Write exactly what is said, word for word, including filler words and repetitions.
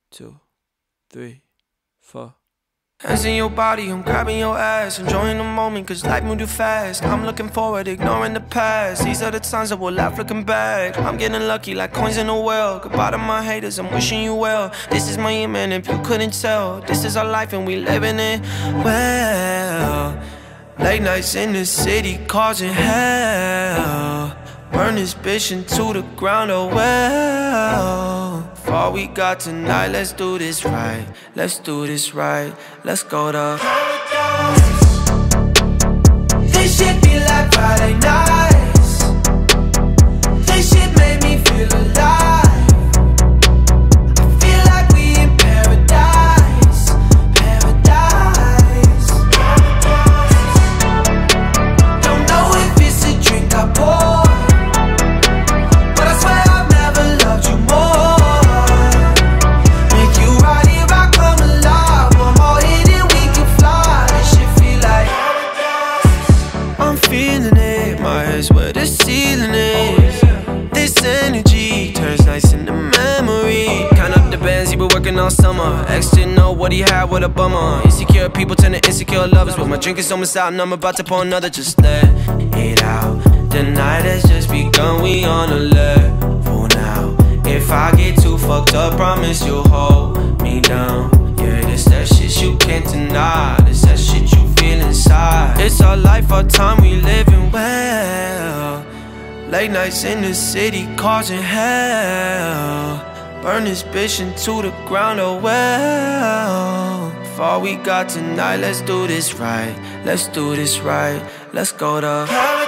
two, three, four. Hands in your body, I'm grabbing your ass. Enjoying the moment, cause life moved too fast. I'm looking forward, ignoring the past. These are the times that we'll laugh looking back. I'm getting lucky like coins in a well. Goodbye to my haters, I'm wishing you well. This is my aim, and if you couldn't tell, this is our life and we living it well. Late nights in the city causing hell. Burn this bitch into the ground, oh well. For all we got tonight, let's do this right. Let's do this right. Let's go to paradise. This shit feel like Friday nights. This shit made me feel alive. I feel like we in paradise. Paradise. Don't know if it's a drink I pour, but I swear I've never loved you more. Make you right here, I come alive. One more hit and we can fly. This shit feel like I'm feeling it. My head's where the ceiling is. This energy turns nights into memory. Count up the bands he been working all summer. Ex didn't know what he had, what a bummer. Insecure people turn to insecure lovers. But my drink is almost out and I'm about to pour another. Just let it out. The night has just begun, we on a level now. If I get too fucked up, promise you'll hold me down. Yeah, this that shit you can't deny. This that shit you feel inside. It's our life, our time, we living well. Late nights in the city causing hell. Burn this bitch into the ground, oh well. For all we got tonight, let's do this right. Let's do this right. Let's go to